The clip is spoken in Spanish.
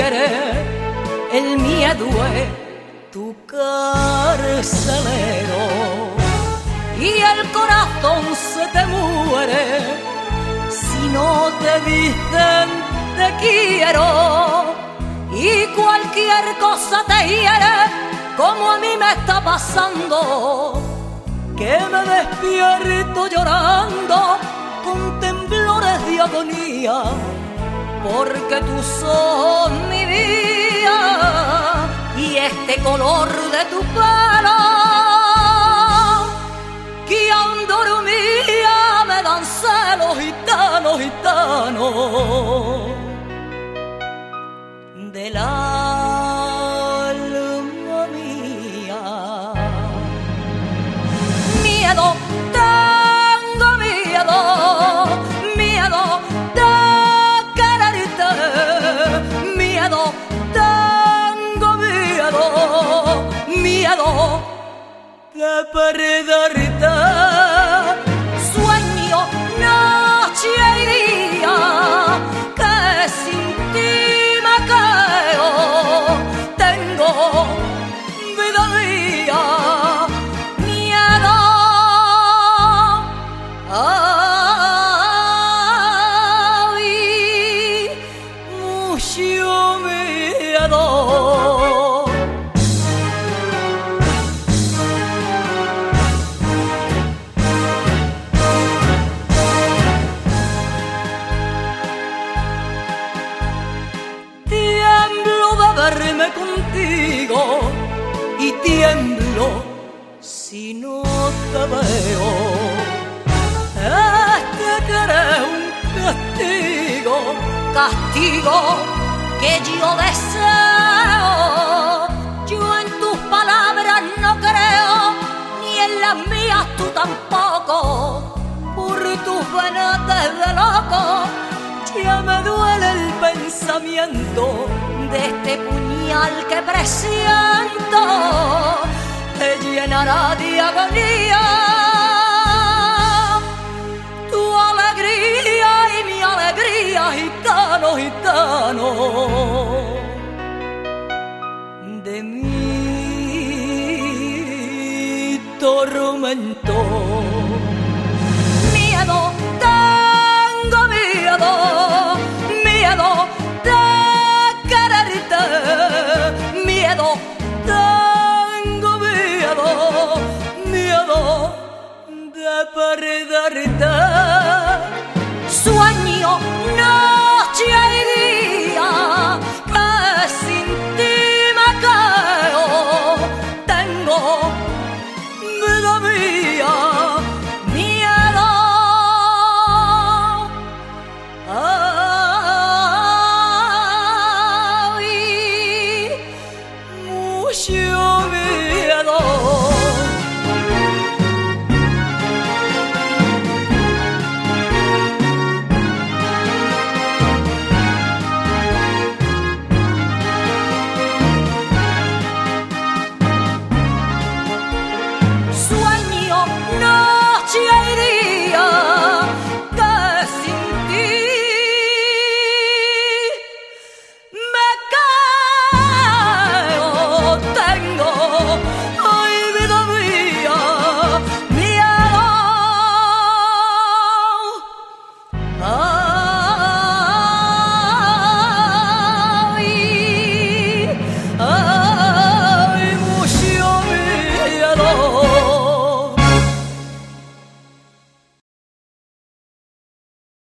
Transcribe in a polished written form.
quiere, el miedo es tu carcelero y el corazón se te muere si no te dicen te quiero, y cualquier cosa te hiere como a mí me está pasando, que me despierto llorando con temblores de agonía, porque tú sos mi vida y este color de tu pelo que aún dormía me dan celos gitanos, gitanos del alma mía. Miedo, tengo miedo, miedo de quererte, miedo, tengo miedo, miedo de perderte. Sueño noche y día que sin ti me quedo. Tengo vida mía miedo, ay, mucho miedo. Verme contigo y tiemblo si no te veo. Este que eres un castigo, castigo que yo deseo. Yo en tus palabras no creo, ni en las mías tú tampoco. Por tus venetes de loco ya me duele el pensamiento de este puñal que presiento te llenará de agonía. Tu alegría y mi alegría, gitano, gitano, de mi tormento. Miedo, tengo miedo, miedo de quererte, miedo, tengo miedo, miedo de perderte.